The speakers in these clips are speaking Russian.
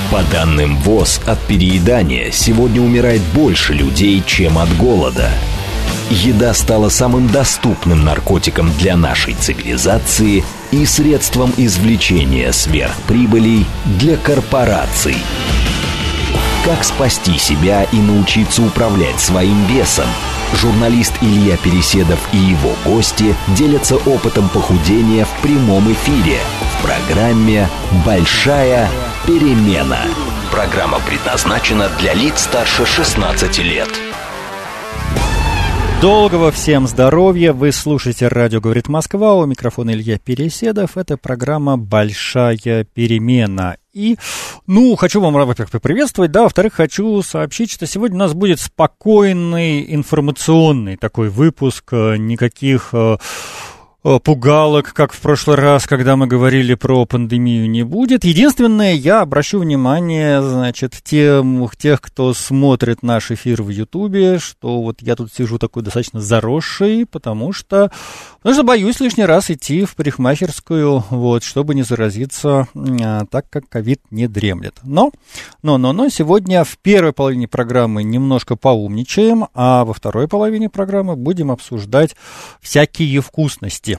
По данным ВОЗ, от переедания сегодня умирает больше людей, чем от голода. Еда стала самым доступным наркотиком для нашей цивилизации и средством извлечения сверхприбылей для корпораций. Как спасти себя и научиться управлять своим весом? Журналист Илья Переседов и его гости делятся опытом похудения в прямом эфире в программе «Большая перемена». Программа предназначена для лиц старше 16 лет. Долгого всем здоровья! Вы слушаете «Радио говорит Москва», у микрофона Илья Переседов. Это программа «Большая перемена». И, хочу вам, во-первых, поприветствовать, да, во-вторых, хочу сообщить, что сегодня у нас будет спокойный, информационный такой выпуск, никаких пугалок, как в прошлый раз, когда мы говорили про пандемию, не будет. Единственное, я обращу внимание, тех, кто смотрит наш эфир в Ютубе, что вот я тут сижу такой достаточно заросший, потому что боюсь лишний раз идти в парикмахерскую, чтобы не заразиться, так как ковид не дремлет. Но сегодня в первой половине программы немножко поумничаем, а во второй половине программы будем обсуждать всякие вкусности.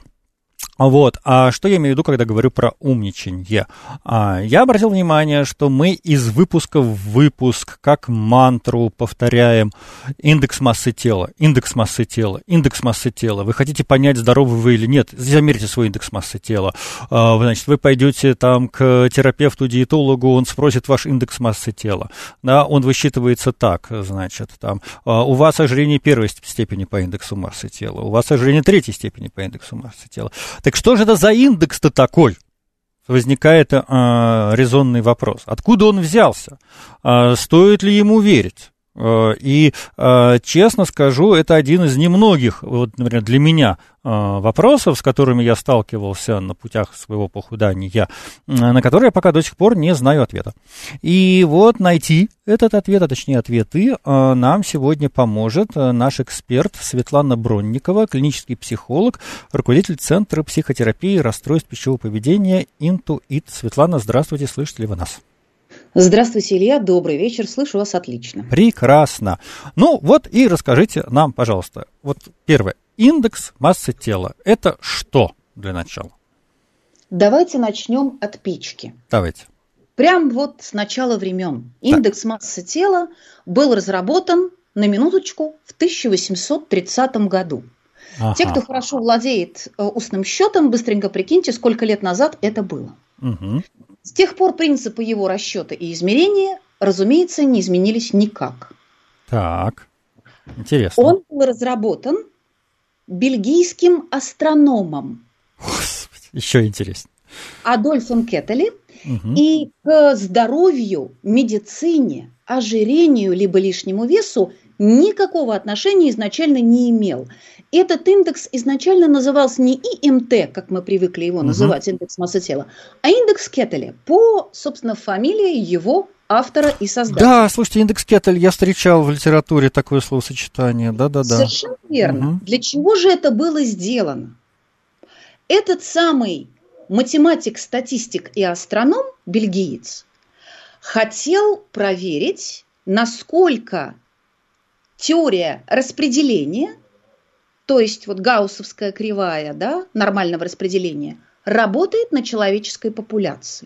А что я имею в виду, когда говорю про умничанье? Я обратил внимание, что мы из выпуска в выпуск как мантру повторяем индекс массы тела, индекс массы тела, индекс массы тела. Вы хотите понять, здоровы вы или нет, замерьте свой индекс массы тела. Вы пойдете там к терапевту, диетологу, он спросит ваш индекс массы тела. Да, он высчитывается так, у вас ожирение первой степени по индексу массы тела, у вас ожирение третьей степени по индексу массы тела. Так что же это за индекс-то такой? Возникает резонный вопрос. Откуда он взялся? Стоит ли ему верить? И, честно скажу, это один из немногих, например, для меня вопросов, с которыми я сталкивался на путях своего похудания, на которые я пока до сих пор не знаю ответа. И найти этот ответ, а точнее ответы, нам сегодня поможет наш эксперт Светлана Бронникова, клинический психолог, руководитель Центра психотерапии и расстройств пищевого поведения «Интуит». Светлана, здравствуйте, слышите ли вы нас? Здравствуйте, Илья, добрый вечер, слышу вас отлично. Прекрасно. И расскажите нам, пожалуйста, первое, индекс массы тела, это что для начала? Давайте начнем от печки. Давайте. Прям с начала времен. Индекс массы тела был разработан, на минуточку, в 1830 году. Ага. Те, кто хорошо владеет устным счетом, быстренько прикиньте, сколько лет назад это было. Угу. С тех пор принципы его расчета и измерения, разумеется, не изменились никак. Так, интересно. Он был разработан бельгийским астрономом. Господи, еще интереснее. Адольфом Кетели. Угу. И к здоровью, медицине, ожирению либо лишнему весу никакого отношения изначально не имел. Этот индекс изначально назывался не ИМТ, как мы привыкли его называть, индекс массы тела, а индекс Кетеля, по, собственно, фамилии его автора и создателя. Да, слушайте, индекс Кетель, я встречал в литературе такое словосочетание, да. Совершенно верно. Для чего же это было сделано? Этот самый математик, статистик и астроном, бельгиец, хотел проверить, насколько теория распределения, то есть гауссовская кривая, нормального распределения, работает на человеческой популяции.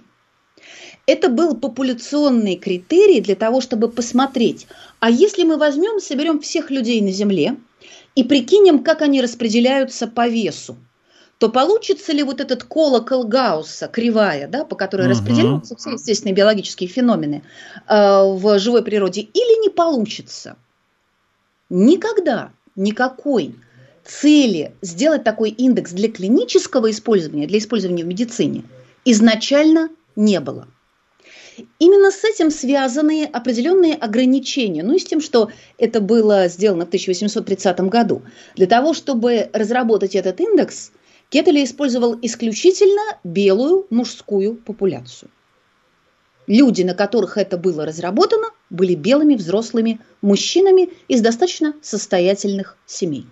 Это был популяционный критерий для того, чтобы посмотреть, а если мы возьмем, соберем всех людей на Земле и прикинем, как они распределяются по весу, то получится ли этот колокол Гаусса, кривая, по которой распределяются все естественные биологические феномены в живой природе, или не получится? Никогда никакой цели сделать такой индекс для клинического использования, для использования в медицине, изначально не было. Именно с этим связаны определенные ограничения. И с тем, что это было сделано в 1830 году. Для того, чтобы разработать этот индекс, Кетели использовал исключительно белую мужскую популяцию. Люди, на которых это было разработано, были белыми взрослыми мужчинами из достаточно состоятельных семей.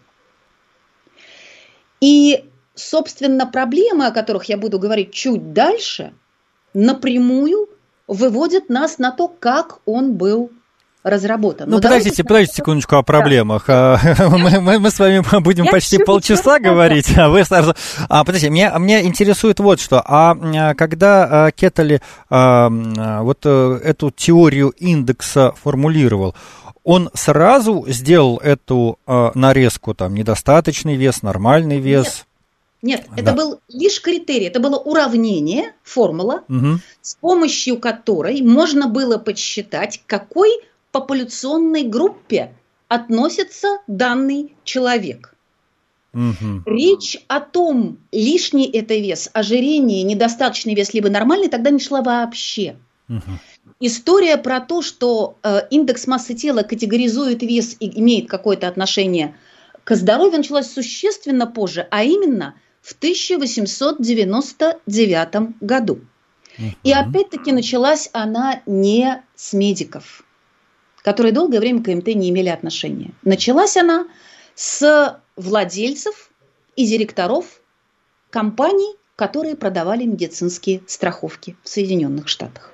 И, собственно, проблемы, о которых я буду говорить чуть дальше, напрямую выводит нас на то, как он был разработан. Ну, подождите секундочку о проблемах. Да. Мы с вами будем почти полчаса говорить, а вы сразу... Подождите, меня интересует вот что. Когда Кеттели вот эту теорию индекса формулировал, он сразу сделал эту нарезку, там, недостаточный вес, нормальный вес? Нет, это был лишь критерий, это было уравнение, формула, с помощью которой можно было подсчитать, к какой популяционной группе относится данный человек. Речь о том, лишний это вес, ожирение, недостаточный вес, либо нормальный, тогда не шла вообще. История про то, что индекс массы тела категоризует вес и имеет какое-то отношение к здоровью, началась существенно позже, а именно в 1899 году. И опять-таки началась она не с медиков, которые долгое время к КМТ не имели отношения. Началась она с владельцев и директоров компаний, которые продавали медицинские страховки в Соединенных Штатах.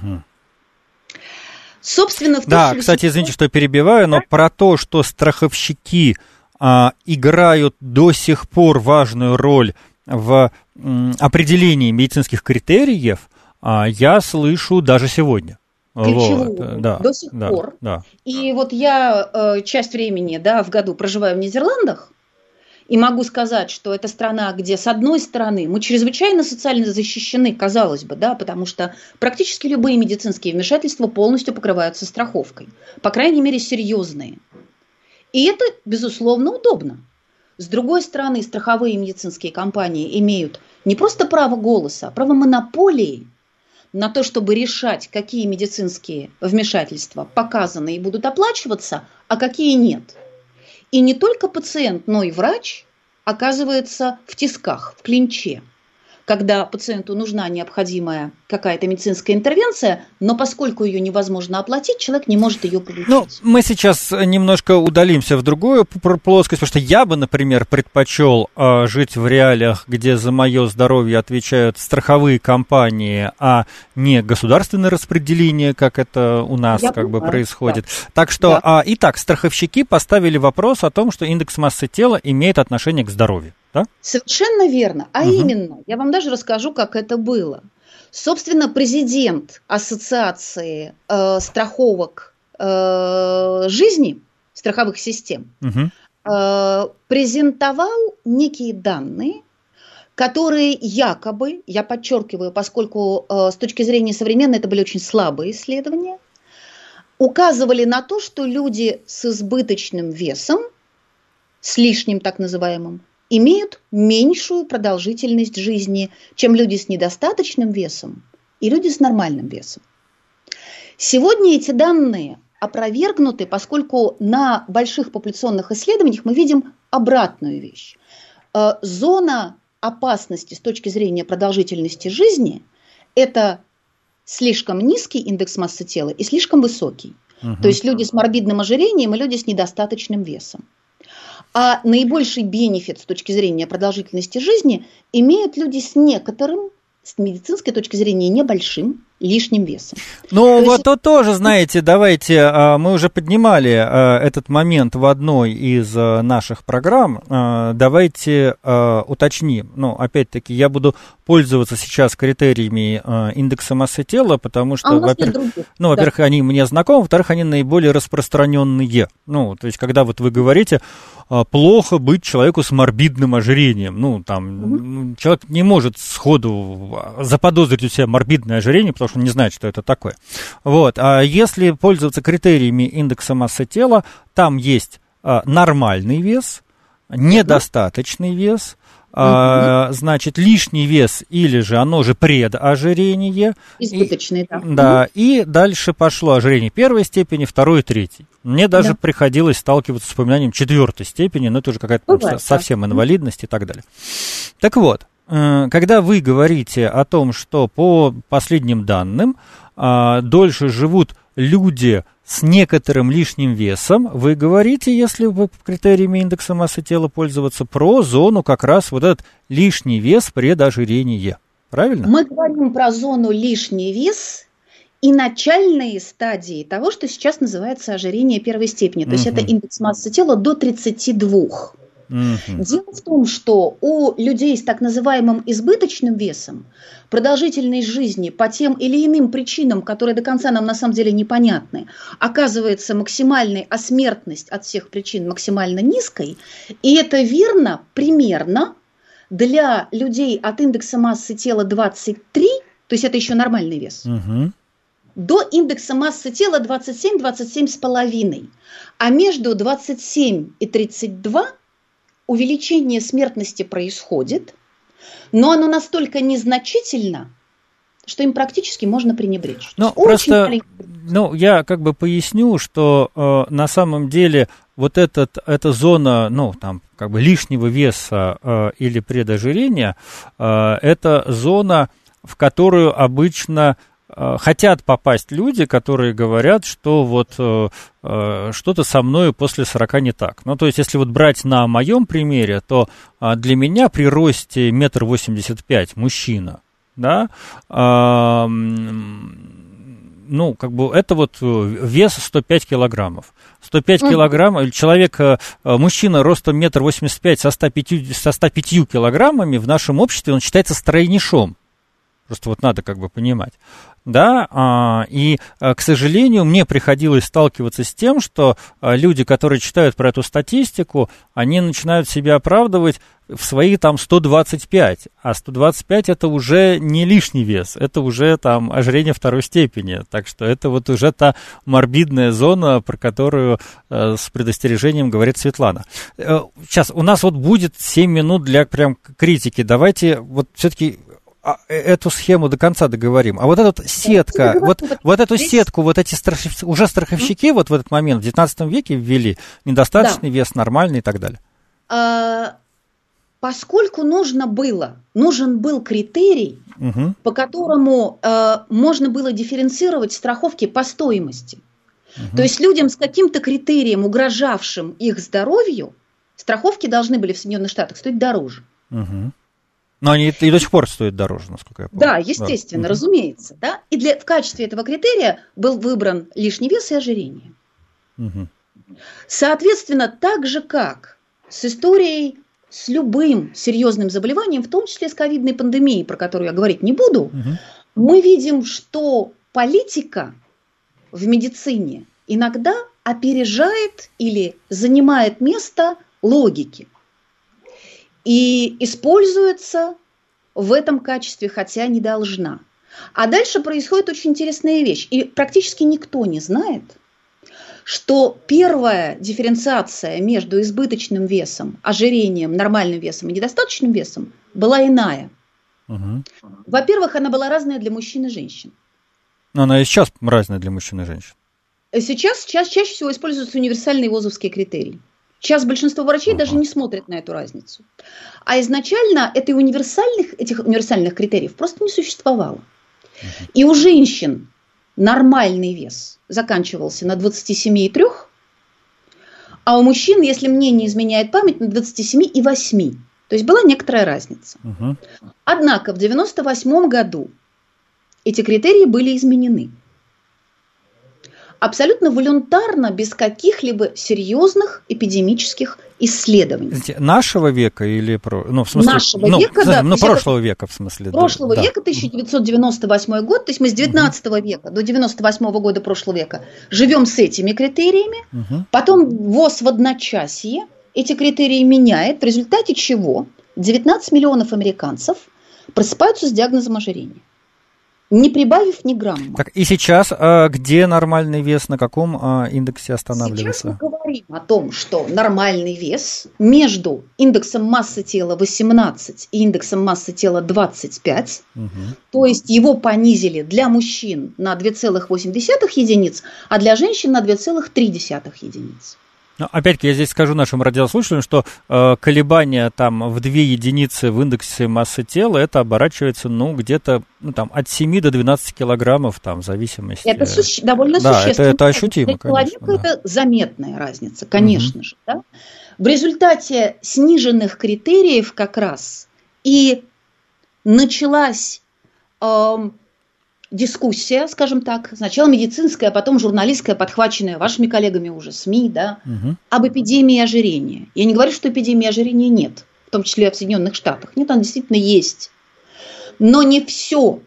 Собственно, кстати, извините, что перебиваю, но про то, что страховщики играют до сих пор важную роль в определении медицинских критериев, я слышу даже сегодня. Ключевую, до сих пор. Да. И вот я часть времени в году проживаю в Нидерландах, и могу сказать, что это страна, где, с одной стороны, мы чрезвычайно социально защищены, казалось бы, потому что практически любые медицинские вмешательства полностью покрываются страховкой, по крайней мере, серьезные. И это, безусловно, удобно. С другой стороны, страховые медицинские компании имеют не просто право голоса, а право монополии на то, чтобы решать, какие медицинские вмешательства показаны и будут оплачиваться, а какие нет. И не только пациент, но и врач оказывается в тисках, в клинче, когда пациенту нужна необходимая какая-то медицинская интервенция, но поскольку ее невозможно оплатить, человек не может ее получить. Мы сейчас немножко удалимся в другую плоскость, потому что я бы, например, предпочел жить в реалиях, где за мое здоровье отвечают страховые компании, а не государственное распределение, как это у нас происходит. Да. Так что, итак, страховщики поставили вопрос о том, что индекс массы тела имеет отношение к здоровью. Да? Совершенно верно. Именно, я вам даже расскажу, как это было. Собственно, президент Ассоциации страховок жизни, страховых систем, презентовал некие данные, которые якобы, я подчеркиваю, поскольку с точки зрения современной это были очень слабые исследования, указывали на то, что люди с избыточным весом, с лишним так называемым, имеют меньшую продолжительность жизни, чем люди с недостаточным весом и люди с нормальным весом. Сегодня эти данные опровергнуты, поскольку на больших популяционных исследованиях мы видим обратную вещь. Зона опасности с точки зрения продолжительности жизни – это слишком низкий индекс массы тела и слишком высокий. То есть люди с морбидным ожирением и люди с недостаточным весом. А наибольший бенефит с точки зрения продолжительности жизни имеют люди с некоторым, с медицинской точки зрения, небольшим лишним весом. Ну, вот то тоже, знаете, давайте, мы уже поднимали этот момент в одной из наших программ, давайте уточним. Ну, опять-таки, я буду пользоваться сейчас критериями индекса массы тела, потому что, во-первых, они мне знакомы, во-вторых, они наиболее распространенные. Ну, то есть, когда вот вы говорите, плохо быть человеку с морбидным ожирением, ну, там, человек не может сходу заподозрить у себя морбидное ожирение, потому что он не знает, что это такое. Вот. А если пользоваться критериями индекса массы тела, там есть нормальный вес, недостаточный вес, значит, лишний вес или же оно же предожирение. Избыточный, да. И дальше пошло ожирение первой степени, второй и третьей. Мне даже приходилось сталкиваться с упоминанием четвертой степени, но это уже какая-то совсем инвалидность и так далее. Так вот, когда вы говорите о том, что по последним данным дольше живут люди с некоторым лишним весом, вы говорите, если вы критериями индекса массы тела пользоваться, про зону как раз вот этот лишний вес предожирения. Правильно? Мы говорим про зону лишний вес и начальные стадии того, что сейчас называется ожирение первой степени. То есть это индекс массы тела до 32. Дело в том, что у людей с так называемым избыточным весом продолжительность жизни по тем или иным причинам, которые до конца нам на самом деле непонятны, оказывается максимальной, а смертность от всех причин максимально низкой. И это верно примерно для людей от индекса массы тела 23, то есть это еще нормальный вес, до индекса массы тела 27-27,5. А между 27 и 32 увеличение смертности происходит, но оно настолько незначительно, что им практически можно пренебречь. Ну, просто, я как бы поясню, что на самом деле вот эта зона, там, как бы лишнего веса или предожирения, это зона, в которую обычно хотят попасть люди, которые говорят, что вот что-то со мной после 40 не так. Ну, то есть, если вот брать на моем примере, то для меня при росте 1,85 м мужчина, да, как бы это вот вес 105 килограммов. 105 килограммов, человек, мужчина ростом 1,85 м со 105 килограммами в нашем обществе, он считается стройнейшом. Просто вот надо как бы понимать, да, и, к сожалению, мне приходилось сталкиваться с тем, что люди, которые читают про эту статистику, они начинают себя оправдывать в свои там 125, а 125 это уже не лишний вес, это уже там ожирение второй степени, так что это вот уже та морбидная зона, про которую с предостережением говорит Светлана. Сейчас у нас вот будет 7 минут для прям критики, давайте вот все-таки эту схему до конца договорим. А вот эта вот сетка, вот эту сетку, вот эти уже страховщики вот в этот момент в 19 веке ввели недостаточный вес, нормальный и так далее. Поскольку нужен был критерий, по которому можно было дифференцировать страховки по стоимости. То есть людям с каким-то критерием, угрожавшим их здоровью, страховки должны были в Соединенных Штатах стоить дороже. Но они и до сих пор стоят дороже, насколько я помню. Да, естественно, разумеется. Да? И в качестве этого критерия был выбран лишний вес и ожирение. Соответственно, так же, как с историей с любым серьезным заболеванием, в том числе с ковидной пандемией, про которую я говорить не буду, мы видим, что политика в медицине иногда опережает или занимает место логики. И используется в этом качестве, хотя не должна. А дальше происходит очень интересная вещь. И практически никто не знает, что первая дифференциация между избыточным весом, ожирением, нормальным весом и недостаточным весом была иная. Во-первых, она была разная для мужчин и женщин. Но она и сейчас разная для мужчин и женщин. Сейчас чаще всего используется универсальный ВОЗовский критерий. Сейчас большинство врачей даже не смотрят на эту разницу. А изначально этих универсальных критериев просто не существовало. И у женщин нормальный вес заканчивался на 27,3, а у мужчин, если мне не изменяет память, на 27,8. То есть была некоторая разница. Однако в 1998 году эти критерии были изменены. Абсолютно волюнтарно, без каких-либо серьезных эпидемических исследований. Нашего века или в смысле, нашего века, да. Прошлого века, в смысле. Прошлого века, 1998 год, то есть мы с 19 века до 98 года прошлого века живем с этими критериями, потом ВОЗ в одночасье эти критерии меняет, в результате чего 19 миллионов американцев просыпаются с диагнозом ожирения, не прибавив ни грамма. Так, и сейчас где нормальный вес, на каком индексе останавливается? Сейчас мы говорим о том, что нормальный вес между индексом массы тела 18 и индексом массы тела 25, то есть его понизили для мужчин на 2,8 единиц, а для женщин на 2,3 единиц. Но, опять-таки, я здесь скажу нашим радиослушателям, что колебания там в 2 единицы в индексе массы тела, это оборачивается, где-то от 7 до 12 килограммов, там, в зависимости. Это довольно существенно. Это ощутимо, конечно. Для человека это заметная разница, конечно же. Да? В результате сниженных критериев как раз и началась дискуссия, скажем так, сначала медицинская, а потом журналистская, подхваченная вашими коллегами уже, СМИ, да, об эпидемии ожирения. Я не говорю, что эпидемии ожирения нет, в том числе и в Соединенных Штатах. Нет, она действительно есть. Но не все,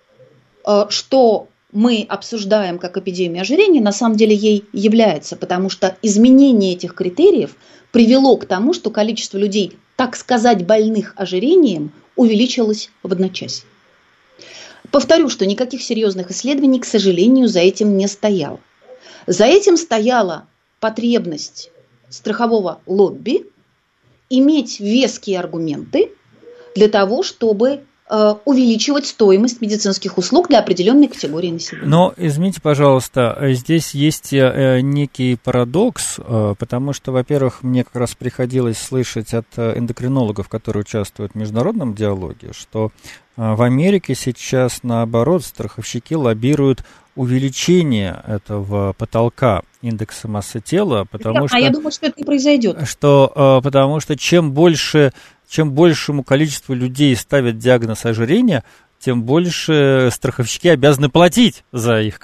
что мы обсуждаем как эпидемию ожирения, на самом деле ей является, потому что изменение этих критериев привело к тому, что количество людей, так сказать, больных ожирением увеличилось в одночасье. Повторю, что никаких серьезных исследований, к сожалению, за этим не стояло. За этим стояла потребность страхового лобби иметь веские аргументы для того, чтобы увеличивать стоимость медицинских услуг для определенной категории населения. Но, извините, пожалуйста, здесь есть некий парадокс, потому что, во-первых, мне как раз приходилось слышать от эндокринологов, которые участвуют в международном диалоге, что в Америке сейчас, наоборот, страховщики лоббируют увеличение этого потолка индекса массы тела, потому что... я думаю, что это не произойдет. Потому что чем большему количеству людей ставят диагноз ожирения, тем больше страховщики обязаны платить за их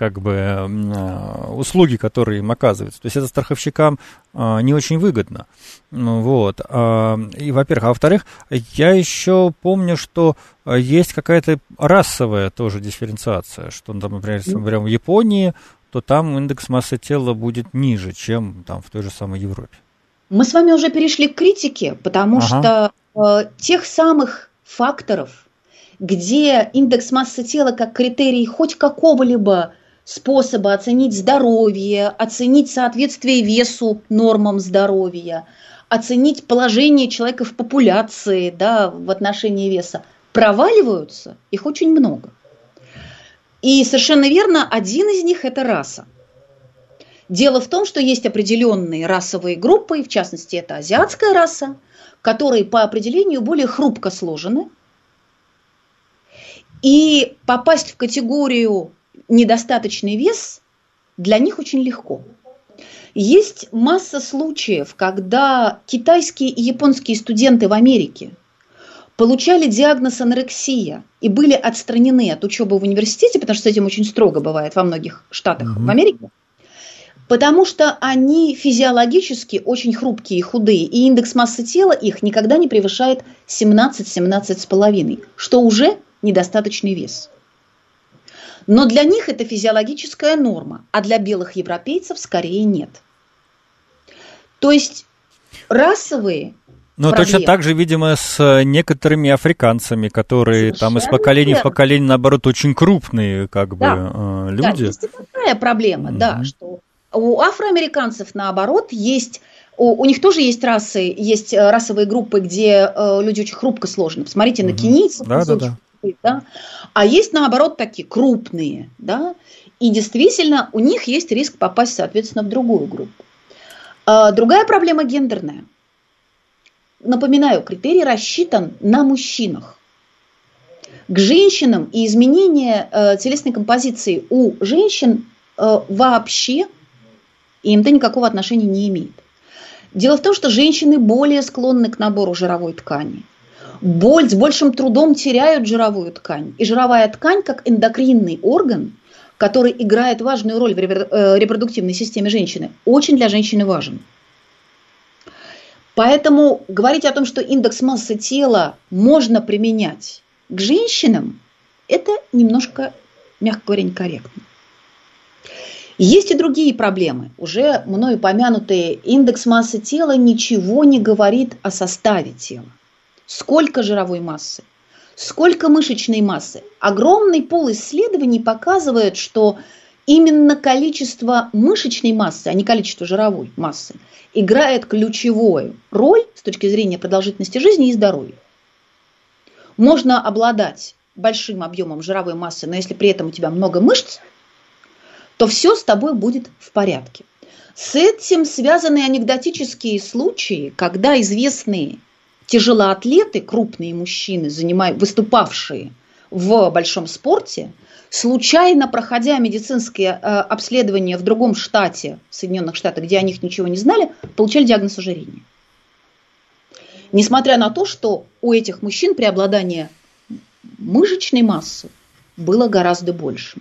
услуги, которые им оказываются. То есть это страховщикам не очень выгодно. Вот. И, во-первых. А во-вторых, я еще помню, что есть какая-то расовая тоже дифференциация, что, например, если мы берем в Японии, то там индекс массы тела будет ниже, чем там в той же самой Европе. Мы с вами уже перешли к критике, потому что тех самых факторов, где индекс массы тела как критерий хоть какого-либо способа оценить здоровье, оценить соответствие весу нормам здоровья, оценить положение человека в популяции, да, в отношении веса, проваливаются, их очень много. И совершенно верно, один из них – это раса. Дело в том, что есть определенные расовые группы, в частности, это азиатская раса, которые по определению более хрупко сложены. И попасть в категорию недостаточный вес для них очень легко. Есть масса случаев, когда китайские и японские студенты в Америке получали диагноз анорексия и были отстранены от учебы в университете, потому что с этим очень строго бывает во многих штатах в Америке, потому что они физиологически очень хрупкие и худые, и индекс массы тела их никогда не превышает 17-17,5, что уже недостаточный вес. Но для них это физиологическая норма, а для белых европейцев скорее нет. То есть расовые Но проблемы. Точно так же, видимо, с некоторыми африканцами, которые там из поколения в поколение, наоборот, очень крупные люди. Да, есть и такая проблема, что у афроамериканцев, наоборот, есть... У них тоже есть расы, есть расовые группы, где люди очень хрупко сложены. Посмотрите на кенийцев. Да? А есть, наоборот, такие крупные. Да? И действительно, у них есть риск попасть, соответственно, в другую группу. Другая проблема гендерная. Напоминаю, критерий рассчитан на мужчинах. К женщинам и изменение телесной композиции у женщин вообще им-то никакого отношения не имеет. Дело в том, что женщины более склонны к набору жировой ткани. С большим трудом теряют жировую ткань. И жировая ткань, как эндокринный орган, который играет важную роль в репродуктивной системе женщины, очень для женщины важен. Поэтому говорить о том, что индекс массы тела можно применять к женщинам, это немножко, мягко говоря, некорректно. Есть и другие проблемы. Уже мною помянутые, индекс массы тела ничего не говорит о составе тела. Сколько жировой массы, сколько мышечной массы. Огромный пул исследований показывает, что именно количество мышечной массы, а не количество жировой массы, играет ключевую роль с точки зрения продолжительности жизни и здоровья. Можно обладать большим объемом жировой массы, но если при этом у тебя много мышц, то все с тобой будет в порядке. С этим связаны анекдотические случаи, когда известные тяжелоатлеты, крупные мужчины, выступавшие в большом спорте, случайно проходя медицинское обследование в другом штате, в Соединенных Штатах, где о них ничего не знали, получали диагноз ожирения. Несмотря на то, что у этих мужчин преобладание мышечной массы было гораздо большим.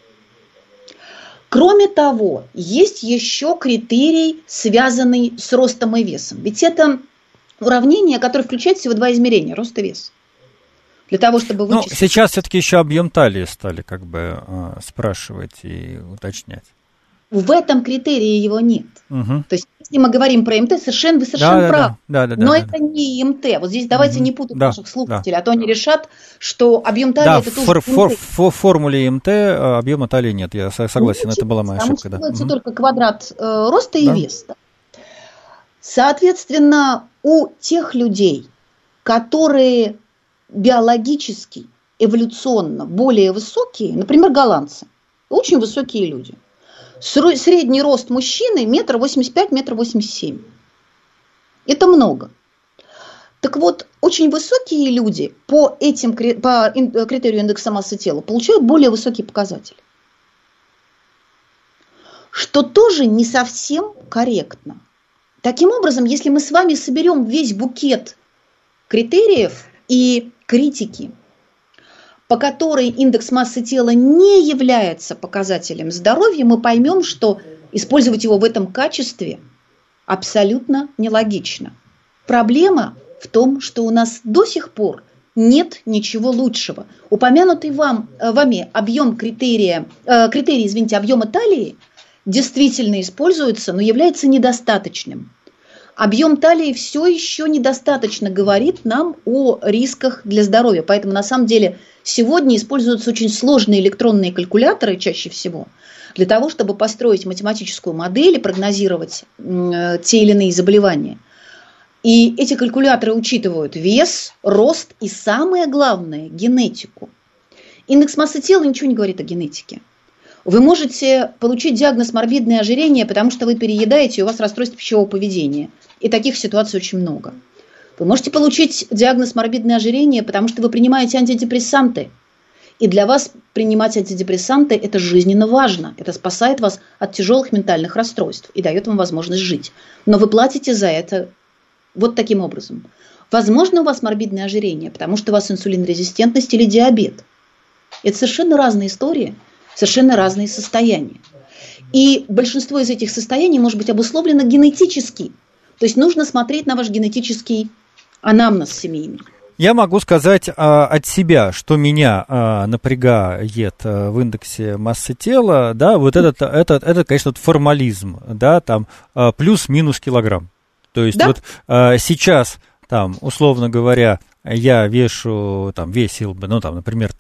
Кроме того, есть еще критерий, связанный с ростом и весом. Ведь это уравнение, которое включает всего два измерения – рост и вес. Для того, чтобы вычислить... сейчас все-таки еще объем талии стали спрашивать и уточнять. В этом критерии его нет. То есть, если мы говорим про ИМТ, вы совершенно правы. Но это не ИМТ. Вот здесь давайте не путать наших слушателей, а то они решат, что объем талии это тоже ИМТ. В формуле ИМТ объема талии нет. Я согласен, это была моя ошибка. Потому что только квадрат роста и вес. Соответственно, у тех людей, которые биологически, эволюционно более высокие, например, голландцы, очень высокие люди. Средний рост мужчины 1,85 м, 1,87 м. Это много. Так вот, очень высокие люди по критерию индекса массы тела получают более высокие показатели. Что тоже не совсем корректно. Таким образом, если мы с вами соберем весь букет критериев и критики, по которой индекс массы тела не является показателем здоровья, мы поймем, что использовать его в этом качестве абсолютно нелогично. Проблема в том, что у нас до сих пор нет ничего лучшего. Упомянутый вами критерий объема талии действительно используется, но является недостаточным. Объем талии все еще недостаточно говорит нам о рисках для здоровья. Поэтому на самом деле сегодня используются очень сложные электронные калькуляторы чаще всего для того, чтобы построить математическую модель и прогнозировать те или иные заболевания. И эти калькуляторы учитывают вес, рост и, самое главное, генетику. Индекс массы тела ничего не говорит о генетике. Вы можете получить диагноз морбидное ожирение, потому что вы переедаете, и у вас расстройство пищевого поведения. И таких ситуаций очень много. Вы можете получить диагноз морбидное ожирение, потому что вы принимаете антидепрессанты. И для вас принимать антидепрессанты – это жизненно важно. Это спасает вас от тяжелых ментальных расстройств и дает вам возможность жить. Но вы платите за это вот таким образом. Возможно, у вас морбидное ожирение, потому что у вас инсулинорезистентность или диабет. Это совершенно разные истории, совершенно разные состояния. И большинство из этих состояний может быть обусловлено генетически. То есть нужно смотреть на ваш генетический анамнез семейный. Я могу сказать от себя, что меня напрягает в индексе массы тела, да, вот это, конечно, формализм, да, там плюс-минус килограмм. То есть вот сейчас, там, условно говоря, я весил бы, например,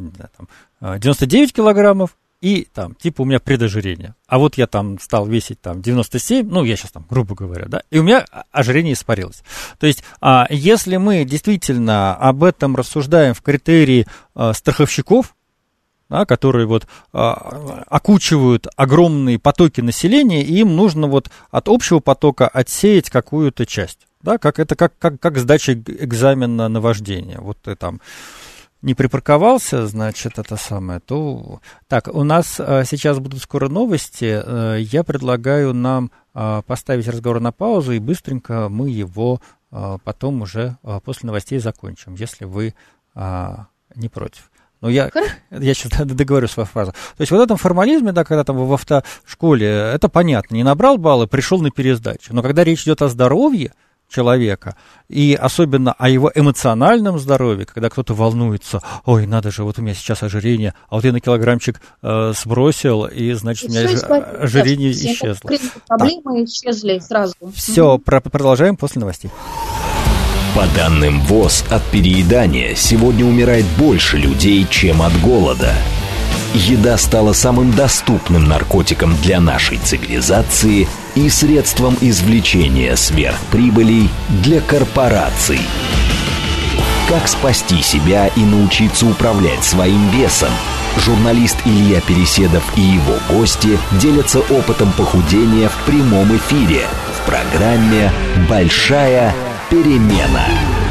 99 килограммов, и там, у меня предожирение. А вот я там стал весить 97, я сейчас грубо говоря, да, и у меня ожирение испарилось. То есть, если мы действительно об этом рассуждаем в критерии страховщиков, да, которые окучивают огромные потоки населения, и им нужно от общего потока отсеять какую-то часть. Да, как сдача экзамена на вождение. Вот ты там не припарковался, значит, это самое, то... Так, у нас сейчас будут скоро новости. Я предлагаю нам поставить разговор на паузу, и быстренько мы его потом уже после новостей закончим, если вы не против. Но я сейчас договорю свою фразу. То есть в этом формализме, да, когда там в автошколе, это понятно, не набрал баллы, пришел на пересдачу. Но когда речь идет о здоровье человека, и особенно о его эмоциональном здоровье, когда кто-то волнуется, ой, надо же, вот у меня сейчас ожирение, а вот я на килограммчик сбросил, и, значит, у меня ожирение исчезло. Проблемы исчезли сразу. Все, продолжаем после новостей. По данным ВОЗ, от переедания сегодня умирает больше людей, чем от голода. Еда стала самым доступным наркотиком для нашей цивилизации и средством извлечения сверхприбылей для корпораций. Как спасти себя и научиться управлять своим весом? Журналист Илья Переседов и его гости делятся опытом похудения в прямом эфире в программе «Большая перемена».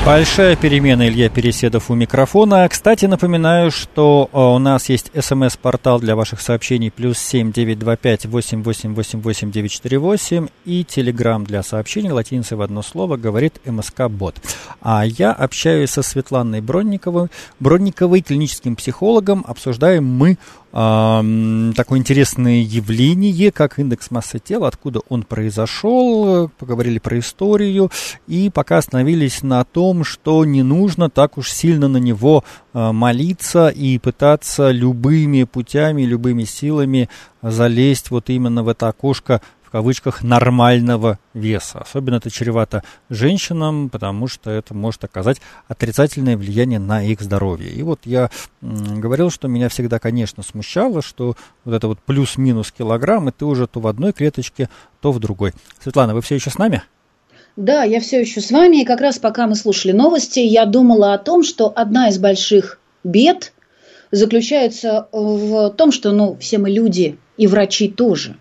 Большая перемена. Илья Переседов у микрофона. Кстати, напоминаю, что у нас есть СМС-портал для ваших сообщений +7 925 8888 948 и Телеграм для сообщений латиницей в одно слово говорит МСК-бот. А я общаюсь со Светланой Бронниковой, клиническим психологом. Обсуждаем мы такое интересное явление, как индекс массы тела, откуда он произошел, поговорили про историю и пока остановились на том, что не нужно так уж сильно на него молиться и пытаться любыми путями, любыми силами залезть вот именно в это окошко, в кавычках, нормального веса. Особенно это чревато женщинам, потому что это может оказать отрицательное влияние на их здоровье. И вот я говорил, что меня всегда, конечно, смущало, что вот это вот плюс-минус килограмм, и ты уже то в одной клеточке, то в другой. Светлана, вы все еще с нами? Да, я все еще с вами. И как раз пока мы слушали новости, я думала о том, что одна из больших бед заключается в том, что все мы люди, и врачи тоже.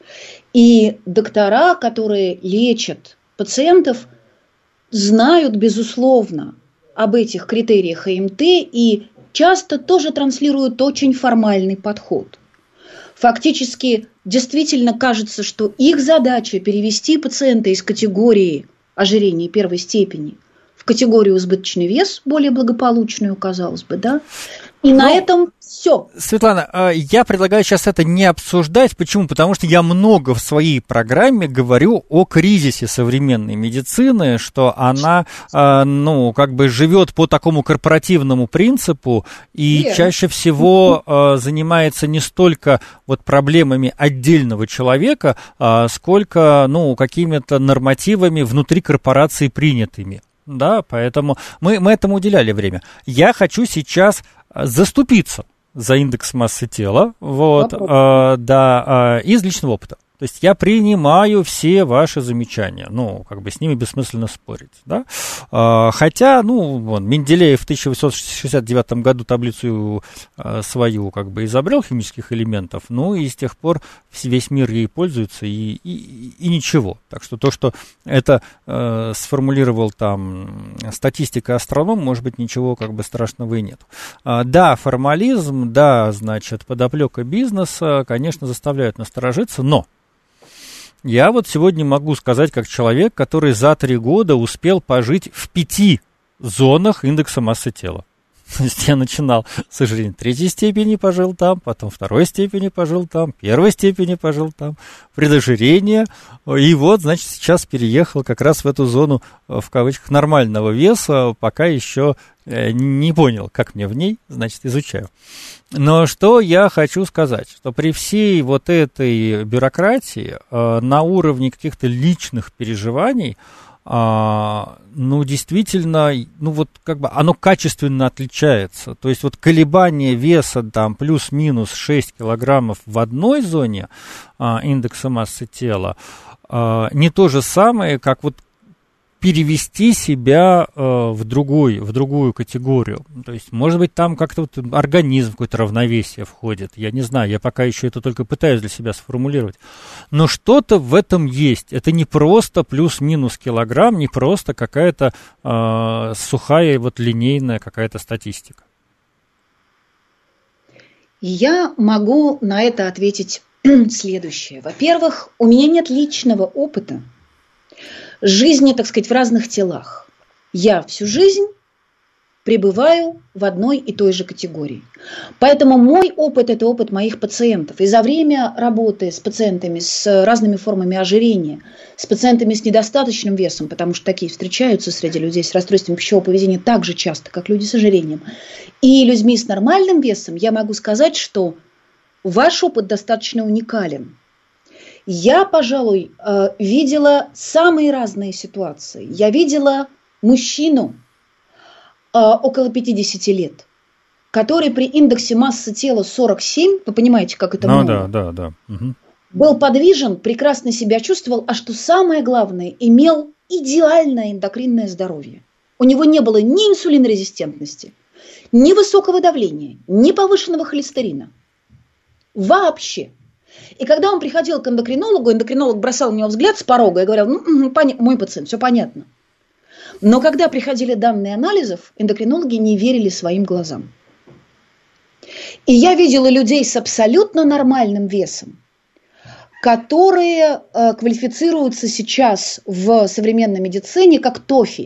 И доктора, которые лечат пациентов, знают, безусловно, об этих критериях АМТ и часто тоже транслируют очень формальный подход. Фактически, действительно кажется, что их задача перевести пациента из категории ожирения первой степени в категорию избыточный вес, более благополучную, казалось бы, да? И на этом все. Светлана, я предлагаю сейчас это не обсуждать. Почему? Потому что я много в своей программе говорю о кризисе современной медицины, что она, живет по такому корпоративному принципу и чаще всего занимается не столько вот проблемами отдельного человека, сколько, какими-то нормативами внутри корпорации принятыми. Да, поэтому мы этому уделяли время. Я хочу сейчас заступиться за индекс массы тела, из личного опыта. То есть я принимаю все ваши замечания, с ними бессмысленно спорить, да. Хотя, Менделеев в 1869 году таблицу свою изобрел химических элементов, и с тех пор весь мир ей пользуется, и ничего. Так что то, что это сформулировал там статистика астроном, может быть, ничего страшного и нет. Да, формализм, да, подоплека бизнеса, конечно, заставляют насторожиться, но я вот сегодня могу сказать, как человек, который за 3 года успел пожить в 5 зонах индекса массы тела. То есть я начинал с ожирения 3 степени, пожил там, потом 2 степени пожил там, 1 степени пожил там, предожирение. И вот, сейчас переехал как раз в эту зону, в кавычках, нормального веса, пока еще не понял, как мне в ней, изучаю. Но что я хочу сказать, что при всей вот этой бюрократии на уровне каких-то личных переживаний, действительно, оно качественно отличается. То есть колебание веса там плюс-минус 6 килограммов в одной зоне индекса массы тела не то же самое, как перевести себя в другую категорию. То есть, может быть, там как-то организм в какое-то равновесие входит. Я не знаю, я пока еще это только пытаюсь для себя сформулировать. Но что-то в этом есть. Это не просто плюс-минус килограмм, не просто какая-то сухая линейная какая-то статистика. Я могу на это ответить следующее. Во-первых, у меня нет личного опыта жизни, в разных телах. Я всю жизнь пребываю в одной и той же категории. Поэтому мой опыт – это опыт моих пациентов. И за время работы с пациентами с разными формами ожирения, с пациентами с недостаточным весом, потому что такие встречаются среди людей с расстройством пищевого поведения так же часто, как люди с ожирением, и людьми с нормальным весом, я могу сказать, что ваш опыт достаточно уникален. Я, пожалуй, видела самые разные ситуации. Я видела мужчину около 50 лет, который при индексе массы тела 47, вы понимаете, как это много? Да. Угу. Был подвижен, прекрасно себя чувствовал, а что самое главное, имел идеальное эндокринное здоровье. У него не было ни инсулинорезистентности, ни высокого давления, ни повышенного холестерина. Вообще. И когда он приходил к эндокринологу, эндокринолог бросал на него взгляд с порога и говорил, мой пациент, все понятно. Но когда приходили данные анализов, эндокринологи не верили своим глазам. И я видела людей с абсолютно нормальным весом, которые квалифицируются сейчас в современной медицине как ТОФИ.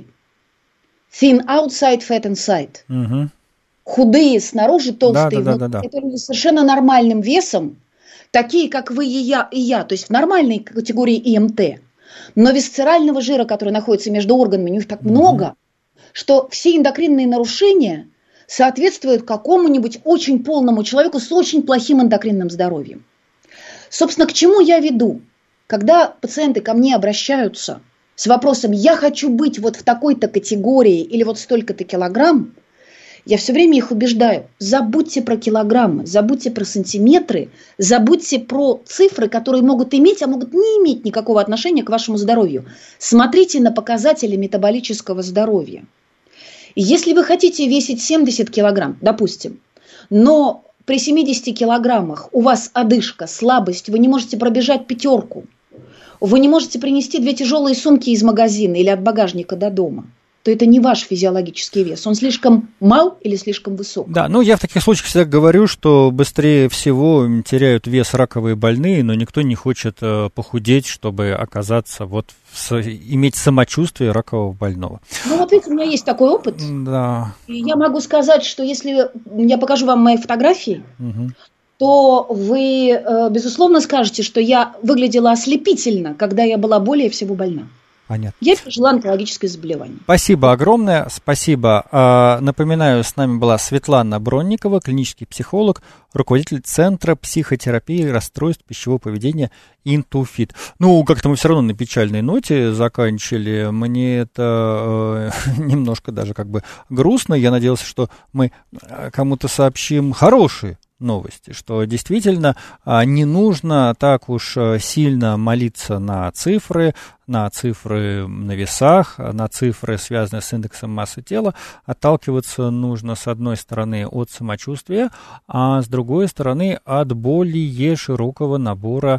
Thin outside, fat inside. Угу. Худые снаружи, толстые внутри. Да. Это люди с совершенно нормальным весом, такие, как вы и я, то есть в нормальной категории ИМТ. Но висцерального жира, который находится между органами, у них так много, что все эндокринные нарушения соответствуют какому-нибудь очень полному человеку с очень плохим эндокринным здоровьем. Собственно, к чему я веду? Когда пациенты ко мне обращаются с вопросом «я хочу быть вот в такой-то категории или вот столько-то килограмм», я все время их убеждаю: забудьте про килограммы, забудьте про сантиметры, забудьте про цифры, которые могут иметь, а могут не иметь никакого отношения к вашему здоровью. Смотрите на показатели метаболического здоровья. И если вы хотите весить 70 килограмм, допустим, но при 70 килограммах у вас одышка, слабость, вы не можете пробежать 5, вы не можете принести 2 тяжелые сумки из магазина или от багажника до дома, то это не ваш физиологический вес. Он слишком мал или слишком высок. Да, я в таких случаях всегда говорю, что быстрее всего теряют вес раковые больные, но никто не хочет похудеть, чтобы оказаться иметь самочувствие ракового больного. Видите, у меня есть такой опыт. Да. И я могу сказать, что если я покажу вам мои фотографии, то вы, безусловно, скажете, что я выглядела ослепительно, когда я была более всего больна. Понятно. Я пережила онкологическое заболевание. Спасибо огромное, спасибо. Напоминаю, с нами была Светлана Бронникова, клинический психолог, руководитель Центра психотерапии расстройств пищевого поведения IntuFit. Как-то мы все равно на печальной ноте заканчивали. Мне это немножко даже грустно. Я надеялся, что мы кому-то сообщим хорошие новости, что действительно не нужно так уж сильно молиться на цифры на весах, на цифры, связанные с индексом массы тела. Отталкиваться нужно, с одной стороны, от самочувствия, а с другой стороны, от более широкого набора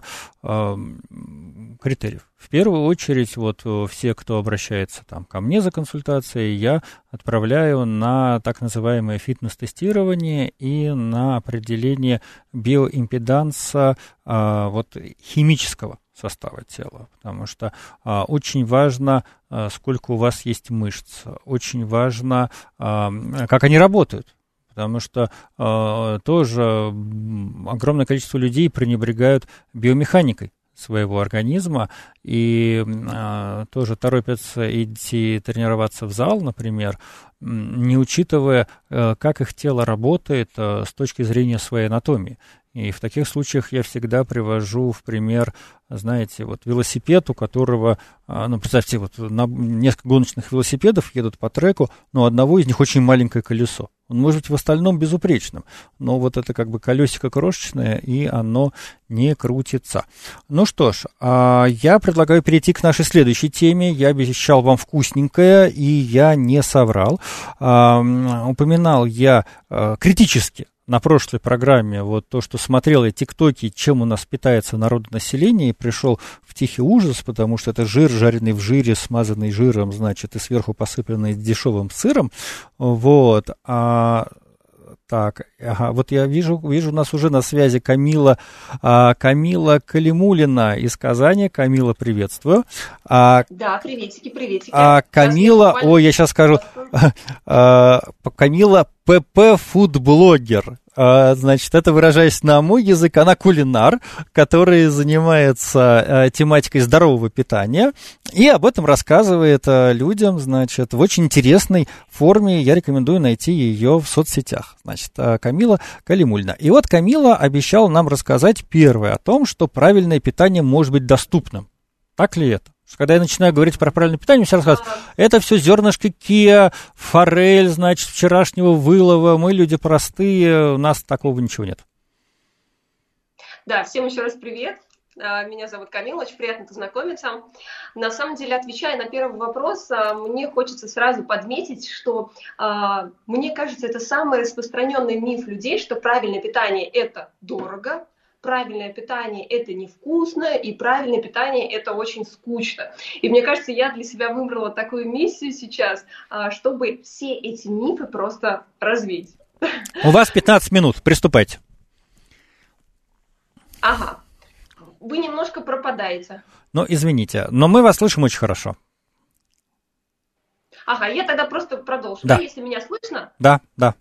критериев. В первую очередь, все, кто обращается ко мне за консультацией, я отправляю на так называемое фитнес-тестирование и на определение биоимпеданса химического состава тела, потому что очень важно, сколько у вас есть мышц, очень важно, как они работают. Потому что тоже огромное количество людей пренебрегают биомеханикой своего организма и тоже торопятся идти тренироваться в зал, например, не учитывая, как их тело работает с точки зрения своей анатомии. И в таких случаях я всегда привожу в пример, знаете, велосипед, у которого, представьте, несколько гоночных велосипедов едут по треку, но у одного из них очень маленькое колесо. Он может быть в остальном безупречным, но это колесико крошечное, и оно не крутится. Что ж, я предлагаю перейти к нашей следующей теме. Я обещал вам вкусненькое, и я не соврал. Упоминал я критически на прошлой программе то, что смотрел я тиктоки, чем у нас питается народонаселение, и пришел в тихий ужас, потому что это жир, жареный в жире, смазанный жиром, и сверху посыпанный дешевым сыром. Я вижу, у нас уже на связи Камила Калимуллина из Казани. Камила, приветствую. Да, приветики. Камила, я сейчас скажу, Камила ПП-фудблогер. Это, выражаясь на мой язык, она кулинар, который занимается тематикой здорового питания и об этом рассказывает людям, в очень интересной форме. Я рекомендую найти ее в соцсетях. Камила Калимуллина. И Камила обещала нам рассказать первое о том, что правильное питание может быть доступным. Так ли это? Когда я начинаю говорить про правильное питание, все рассказывают, это все зернышки киа, форель, вчерашнего вылова, мы люди простые, у нас такого ничего нет. Да, всем еще раз привет. Меня зовут Камила, очень приятно познакомиться. На самом деле, отвечая на первый вопрос, мне хочется сразу подметить, что мне кажется, это самый распространенный миф людей, что правильное питание – это дорого, правильное питание – это невкусно, и правильное питание – это очень скучно. И мне кажется, я для себя выбрала такую миссию сейчас, чтобы все эти мифы просто развеять. У вас 15 минут, приступайте. Ага. Вы немножко пропадаете. Ну, извините, но мы вас слышим очень хорошо. Ага, я тогда просто продолжу. Да. Да, если меня слышно? Да.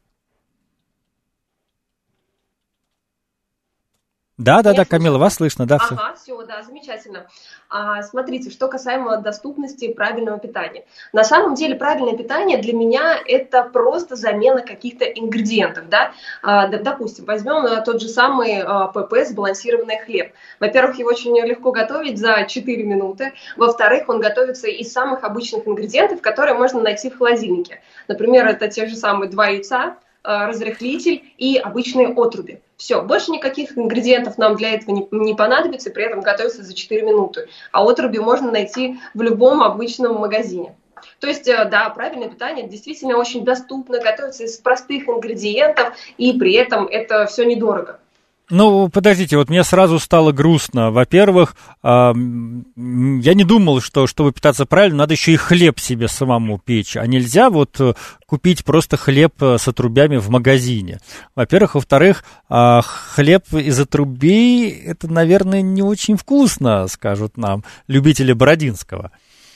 Да, Камила, вас слышно, да, все. Ага, все, да, замечательно. Смотрите, что касаемо доступности правильного питания. На самом деле правильное питание для меня это просто замена каких-то ингредиентов, да. Допустим, возьмем тот же самый ПП, сбалансированный хлеб. Во-первых, его очень легко готовить за 4 минуты. Во-вторых, он готовится из самых обычных ингредиентов, которые можно найти в холодильнике. Например, это те же самые 2 яйца, разрыхлитель и обычные отруби. Все, больше никаких ингредиентов нам для этого не понадобится, и при этом готовится за 4 минуты. А отруби можно найти в любом обычном магазине. То есть, да, правильное питание действительно очень доступно, готовится из простых ингредиентов, и при этом это все недорого. Ну, подождите, вот мне сразу стало грустно. Во-первых, я не думал, что чтобы питаться правильно, надо еще и хлеб себе самому печь. А нельзя вот купить просто хлеб с отрубями в магазине. Во-первых. Во-вторых, хлеб из отрубей, это, наверное, не очень вкусно, скажут нам любители Бородинского.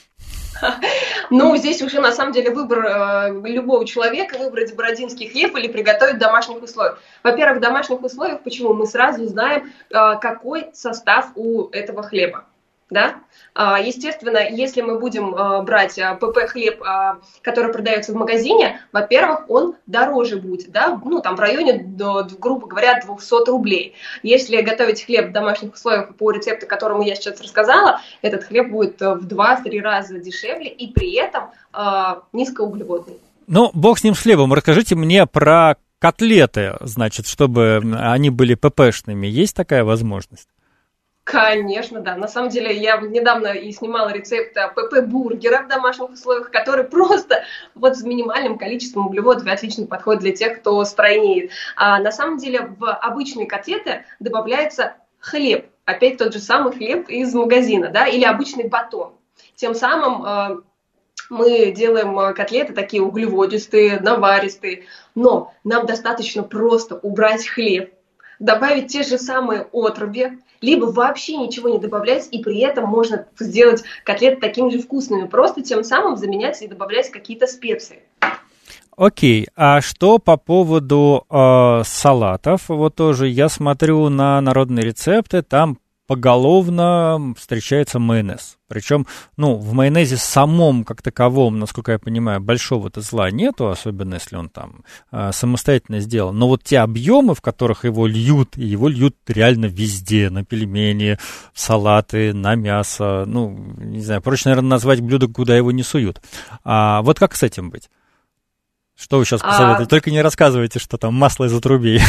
Ну, здесь уже, на самом деле, выбор любого человека, выбрать бородинский хлеб или приготовить в домашних условиях. Во-первых, в домашних условиях, почему? Мы сразу знаем, какой состав у этого хлеба. Да? Естественно, если мы будем брать ПП хлеб, который продается в магазине, во-первых, он дороже будет, да? Ну, там в районе, грубо говоря, 200 рублей. Если готовить хлеб в домашних условиях по рецепту, которому я сейчас рассказала, этот хлеб будет в 2-3 раза дешевле и при этом низкоуглеводный. Ну, бог с ним, с хлебом. Расскажите мне про котлеты, значит, чтобы они были ППшными. Есть такая возможность? Конечно, да. На самом деле, я недавно и снимала рецепт ПП-бургера в домашних условиях, который просто вот с минимальным количеством углеводов и отлично подходит для тех, кто стройнеет. А на самом деле в обычные котлеты добавляется хлеб. Опять тот же самый хлеб из магазина, да, или обычный батон. Тем самым мы делаем котлеты такие углеводистые, наваристые, но нам достаточно просто убрать хлеб, добавить те же самые отруби, либо вообще ничего не добавлять, и при этом можно сделать котлеты такими же вкусными, просто тем самым заменять и добавлять какие-то специи. Окей, а что по поводу салатов? Вот тоже я смотрю на народные рецепты, там поголовно встречается майонез. Причем, ну, в майонезе самом, как таковом, насколько я понимаю, большого-то зла нету, особенно если он там самостоятельно сделан. Но вот те объемы, в которых его льют, и его льют реально везде, на пельмени, в салаты, на мясо, ну, не знаю, проще, наверное, назвать блюдо, куда его не суют. Вот как с этим быть? Что вы сейчас посоветуете? Только не рассказывайте, что там масло из отрубей.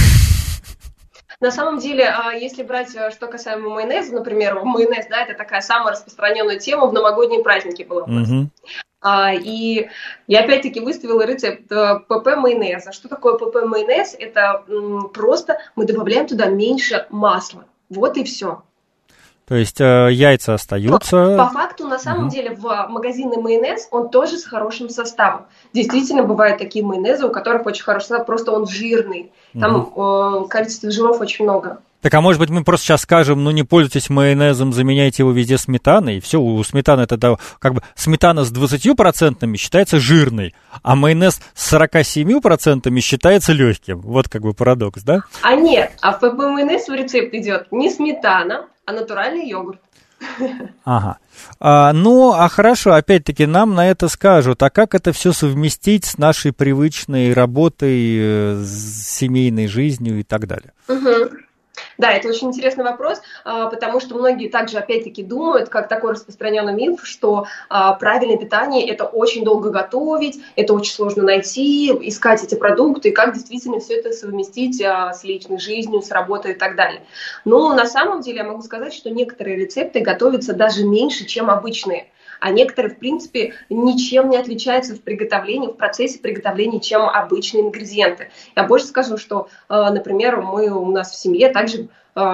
На самом деле, если брать, что касаемо майонеза, например, майонез, да, это такая самая распространенная тема в новогодние праздники была у нас. И я опять-таки выставила рецепт ПП майонеза. Что такое ПП майонез? Это просто мы добавляем туда меньше масла. Вот и все. То есть яйца остаются. По факту, на самом деле, в магазинный майонез, он тоже с хорошим составом. Действительно, бывают такие майонезы, у которых очень хороший состав, просто он жирный. Там количество жиров очень много. Так, а может быть, мы просто сейчас скажем, ну, не пользуйтесь майонезом, заменяйте его везде сметаной, и все, у сметаны это как бы сметана с 20% считается жирной, а майонез с 47% считается легким. Вот как бы парадокс, да? А нет, в ПП майонез в рецепт идет не сметана, а натуральный йогурт. Ага. Хорошо, опять-таки нам на это скажут, а как это все совместить с нашей привычной работой, с семейной жизнью и так далее? Да, это очень интересный вопрос, потому что многие также, опять-таки, думают, как такой распространенный миф, что правильное питание – это очень долго готовить, это очень сложно найти, искать эти продукты, и как действительно все это совместить с личной жизнью, с работой и так далее. Но на самом деле я могу сказать, что некоторые рецепты готовятся даже меньше, чем обычные. А некоторые, в принципе, ничем не отличаются в приготовлении, в процессе приготовления, чем обычные ингредиенты. Я больше скажу, что, например, у нас в семье также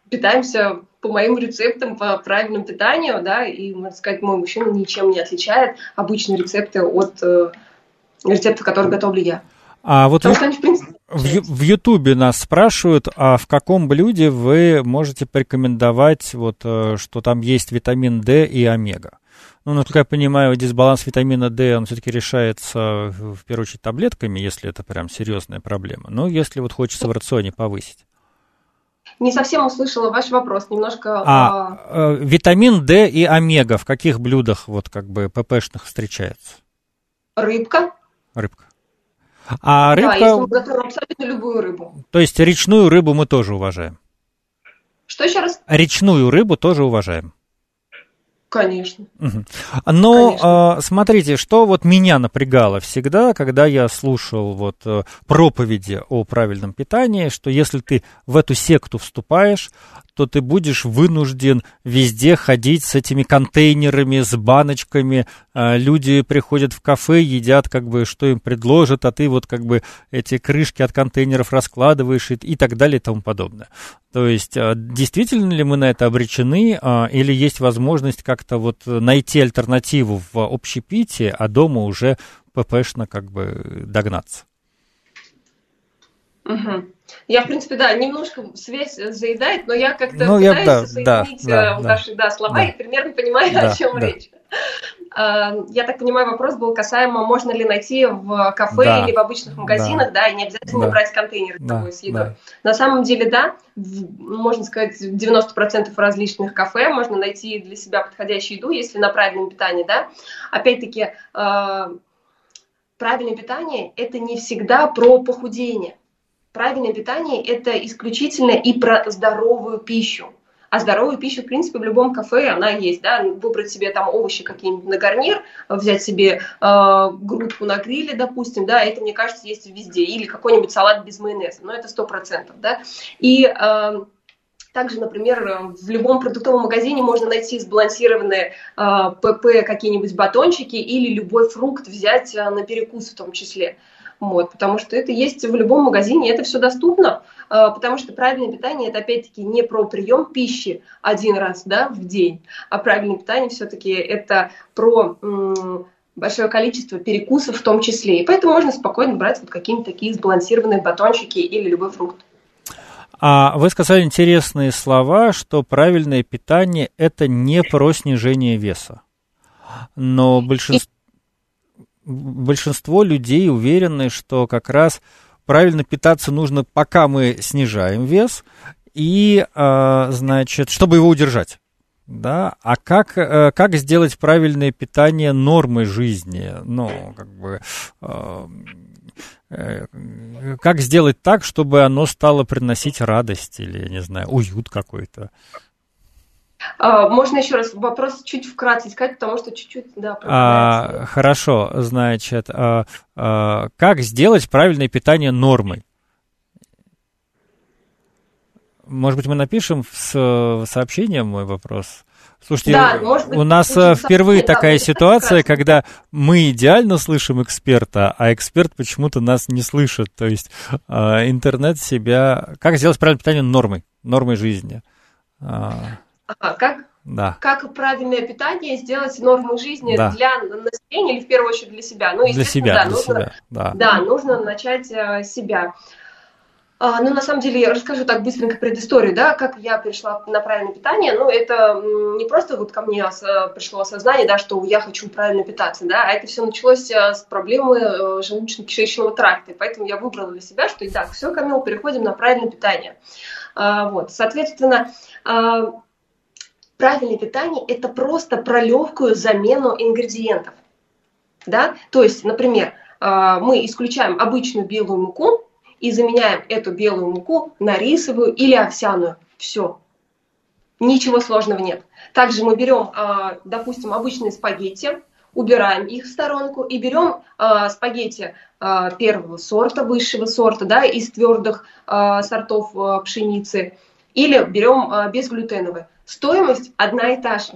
питаемся по моим рецептам, по правильному питанию, да, и, можно сказать, мой мужчина ничем не отличает обычные рецепты от рецептов, которые готовлю я. А вот в Ютубе нас спрашивают, а в каком блюде вы можете порекомендовать, вот, что там есть витамин D и омега? Ну, насколько я понимаю, дисбаланс витамина D, он все-таки решается, в первую очередь, таблетками, если это прям серьезная проблема. Но если вот хочется в рационе повысить. Не совсем услышала ваш вопрос, немножко... Витамин D и омега в каких блюдах, вот, как бы, ППшных встречается? Рыбка. А рыбка... Да, если мы готовим абсолютно любую рыбу. То есть речную рыбу мы тоже уважаем? Что еще раз? Речную рыбу тоже уважаем. Конечно. Но смотрите, что вот меня напрягало всегда, когда я слушал вот проповеди о правильном питании, что если ты в эту секту вступаешь, то ты будешь вынужден везде ходить с этими контейнерами, с баночками. Люди приходят в кафе, едят, как бы, что им предложат, а ты вот, как бы, эти крышки от контейнеров раскладываешь и так далее и тому подобное. То есть, действительно ли мы на это обречены, или есть возможность как-то вот найти альтернативу в общепите, а дома уже ППшно, как бы, догнаться? Угу. Я, в принципе, да, немножко связь заедает, но я как-то пытаюсь соединить ваши слова и примерно понимаю, о чем речь. Я так понимаю, вопрос был касаемо, можно ли найти в кафе или в обычных магазинах, и не обязательно брать контейнеры с собой с едой. На самом деле, можно сказать, в 90% различных кафе можно найти для себя подходящую еду, если на правильном питании, Опять-таки, правильное питание – это не всегда про похудение. Правильное питание – это исключительно и про здоровую пищу. А здоровую пищу, в принципе, в любом кафе она есть. Выбрать себе там овощи какие-нибудь на гарнир, взять себе грудку на гриле, допустим, это, мне кажется, есть везде. Или какой-нибудь салат без майонеза, но это 100%. И также, например, в любом продуктовом магазине можно найти сбалансированные ПП, какие-нибудь батончики или любой фрукт взять на перекус в том числе. Потому что это есть в любом магазине, это все доступно, потому что правильное питание – это опять-таки не про прием пищи один раз в день, а правильное питание все-таки это про большое количество перекусов в том числе. И поэтому можно спокойно брать вот какие-нибудь такие сбалансированные батончики или любой фрукт. А вы сказали интересные слова, что правильное питание – это не про снижение веса. Но большинство людей уверены, что как раз правильно питаться нужно, пока мы снижаем вес, и, значит, чтобы его удержать. А как сделать правильное питание нормой жизни? Как сделать так, чтобы оно стало приносить радость или, я не знаю, уют какой-то? Можно еще раз вопрос чуть вкратце сказать, потому что чуть-чуть, хорошо, значит, как сделать правильное питание нормой? Может быть, мы напишем в сообщение мой вопрос? Слушайте, у нас впервые такая ситуация, когда мы идеально слышим эксперта, а эксперт почему-то нас не слышит. То есть интернет себя... Как сделать правильное питание нормой жизни? Как правильное питание сделать нормой жизни для населения или в первую очередь для себя? Для себя. Нужно начать с себя. На самом деле, я расскажу так быстренько предысторию, как я перешла на правильное питание. Это не просто вот ко мне пришло осознание, что я хочу правильно питаться, а это все началось с проблемы желудочно-кишечного тракта. И поэтому я выбрала для себя, что все, Камил, переходим на правильное питание. Соответственно, правильное питание – это просто про легкую замену ингредиентов. То есть, например, мы исключаем обычную белую муку и заменяем эту белую муку на рисовую или овсяную. Все. Ничего сложного нет. Также мы берем, допустим, обычные спагетти, убираем их в сторонку и берем спагетти первого сорта, высшего сорта, из твердых сортов пшеницы, или берем безглютеновые. Стоимость одна и та же,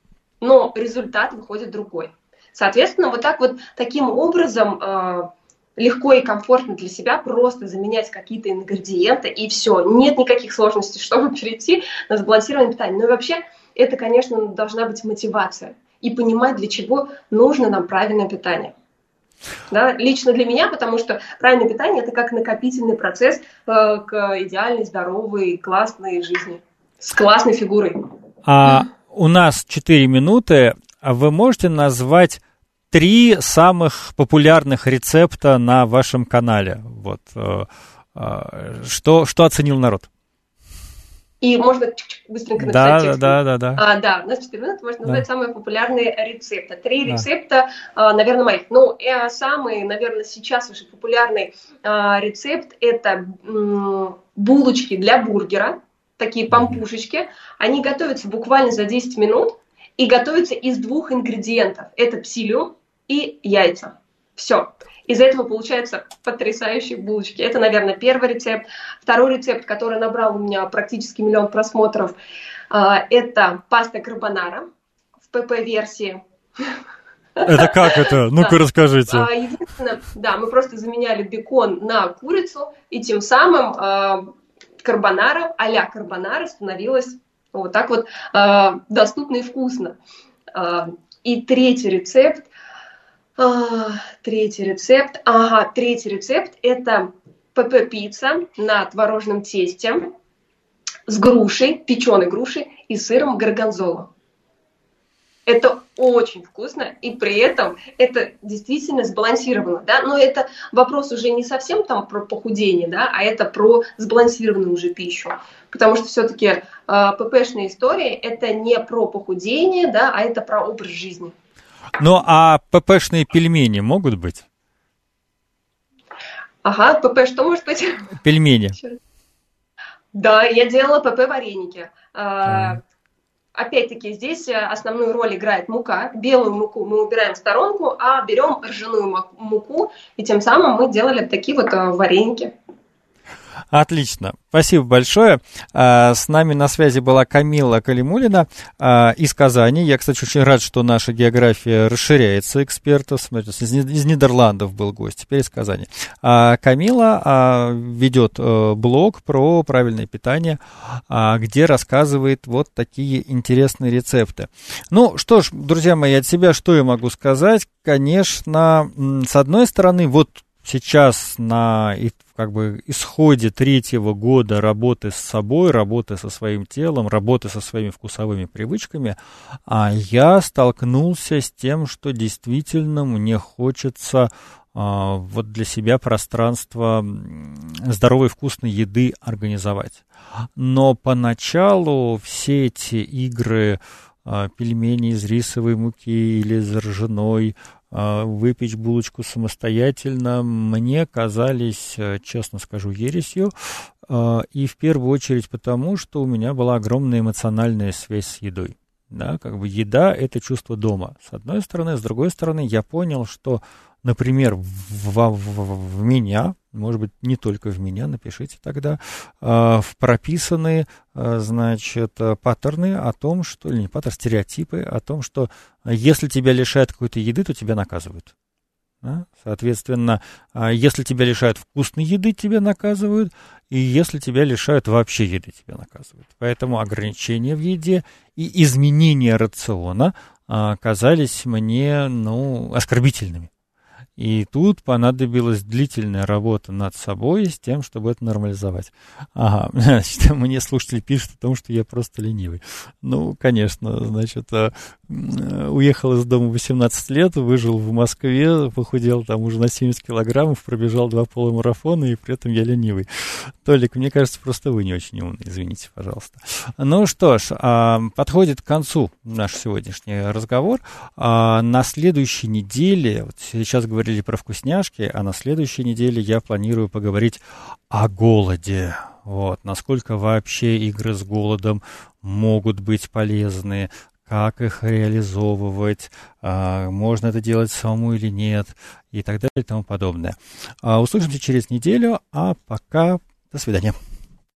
но результат выходит другой. Соответственно, таким образом легко и комфортно для себя просто заменять какие-то ингредиенты, и все. Нет никаких сложностей, чтобы перейти на сбалансированное питание. Но и вообще, это, конечно, должна быть мотивация. И понимать, для чего нужно нам правильное питание. Да, лично для меня, потому что правильное питание – это как накопительный процесс к идеальной, здоровой, классной жизни. С классной фигурой. У нас 4 минуты. Вы можете назвать 3 самых популярных рецепта на вашем канале? Вот, что оценил народ? И можно быстренько написать текст. Да. У нас 4 минуты, можно назвать самые популярные рецепты. 3 рецепта, наверное, моих. Ну, самый, наверное, сейчас уже популярный рецепт – это булочки для бургера, такие пампушечки. Они готовятся буквально за 10 минут и готовятся из 2 ингредиентов. Это псилиум и яйца. Все. Из этого получаются потрясающие булочки. Это, наверное, первый рецепт. Второй рецепт, который набрал у меня практически 1 000 000 просмотров, это паста карбонара в ПП-версии. Это как это? Ну-ка, расскажите. Единственное, да, мы просто заменяли бекон на курицу, и тем самым карбонара, а-ля карбонара становилась вот так вот доступно и вкусно. И третий рецепт это ПП-пицца на творожном тесте с грушей, печеной грушей и сыром горгонзола. Это очень вкусно, и при этом это действительно сбалансировано, да, но это вопрос уже не совсем там про похудение, да, а это про сбалансированную уже пищу, потому что все-таки ППшные истории это не про похудение, да, а это про образ жизни. Ну, а ППшные пельмени могут быть? Ага, ПП что может быть? Пельмени. Да, я делала ПП-вареники. Опять-таки, здесь основную роль играет мука. Белую муку мы убираем в сторонку, а берем ржаную муку, и тем самым мы делали такие вот вареники. Отлично. Спасибо большое. С нами на связи была Камила Калимуллина из Казани. Я, кстати, очень рад, что наша география расширяется экспертов. Смотрите, из Нидерландов был гость, теперь из Казани. Камила ведет блог про правильное питание, где рассказывает вот такие интересные рецепты. Ну, что ж, друзья мои, от себя что я могу сказать? Конечно, с одной стороны, вот сейчас на как бы исходе 3-го года работы с собой, работы со своим телом, работы со своими вкусовыми привычками, я столкнулся с тем, что действительно мне хочется вот для себя пространство здоровой вкусной еды организовать. Но поначалу все эти игры пельмени из рисовой муки или из ржаной, выпечь булочку самостоятельно, мне казались, честно скажу, ересью. И в первую очередь потому, что у меня была огромная эмоциональная связь с едой. Да, как бы еда – это чувство дома, с одной стороны. С другой стороны, я понял, что, например, в меня, может быть, не только в меня, напишите тогда, прописаны, значит, паттерны о том, что, или не паттерны, стереотипы о том, что если тебя лишают какой-то еды, то тебя наказывают. Да? Соответственно, если тебя лишают вкусной еды, тебя наказывают, и если тебя лишают вообще еды, тебя наказывают. Поэтому ограничения в еде и изменения рациона казались мне, оскорбительными. И тут понадобилась длительная работа над собой с тем, чтобы это нормализовать. Значит, мне слушатель пишет о том, что я просто ленивый. Ну, конечно, значит, уехал из дома 18 лет, выжил в Москве, похудел там уже на 70 килограммов, пробежал 2 полумарафона, и при этом я ленивый. Толик, мне кажется, просто вы не очень умный, извините, пожалуйста. Ну что ж, подходит к концу наш сегодняшний разговор. На следующей неделе, вот сейчас говорили про вкусняшки, а на следующей неделе я планирую поговорить о голоде. Вот, насколько вообще игры с голодом могут быть полезны, как их реализовывать, можно это делать самому или нет, и так далее и тому подобное. Услышимся через неделю, а пока до свидания.